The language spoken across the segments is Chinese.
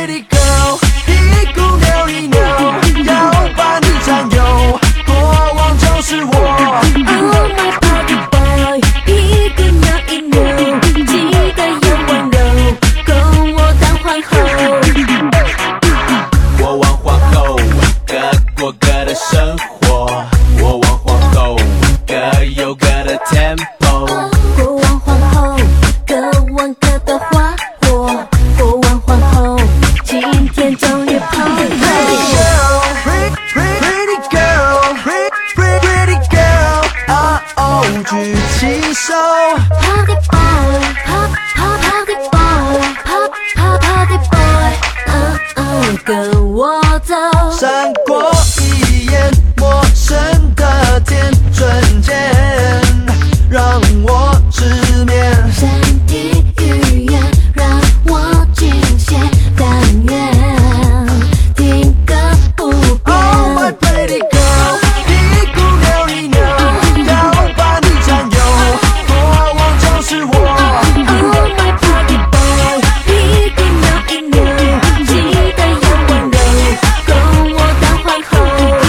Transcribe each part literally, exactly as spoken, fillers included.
pretty girl， 屁股扭一扭，要把你占有，过往就是我。 Oh my party boy， 屁股扭一扭，记得要温柔，跟我当皇后。 我玩皇后，各过各的生活。我玩皇后，各有各的 tempo。 国王皇后，各玩各的花火。国王皇后，今天终于碰头。 Pretty girl, pretty pretty girl, pretty pretty girl， 啊哦，举起手。 Party boy， pop pop party boy，pop pop party boy， 嗯嗯，跟我走。 闪过一眼陌生的甜，瞬间让我失眠。 山地语言让我惊险，但愿听个不变。 Oh my pretty girl， 屁股扭一扭，要把你占有，过往就是我。 Oh my party boy， 屁股扭一扭，记得要温柔，跟我当皇后。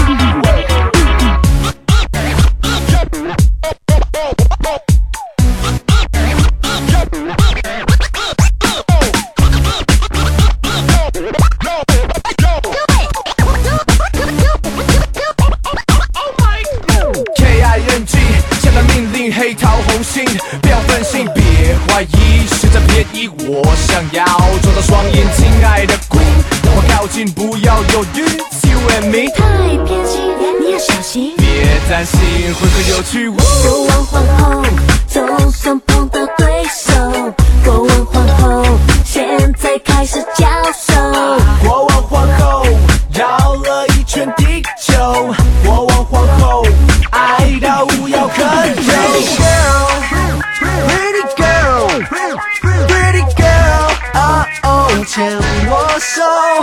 K I N G 下达命令，黑桃红心，不要分心，别怀疑，是在便宜我。想要做到双赢，亲爱的 Queen， 让我靠近，不要犹豫 ，It's you and me。 太偏心，你要小心。 别担心，会很有趣。 国王皇后，就算碰到对手，国王皇后，现在开始交手。 国王皇后绕了一圈地球，国王皇后爱到无药可救。 Pretty girl, pretty girl, pretty girl， 啊哦，牵我手。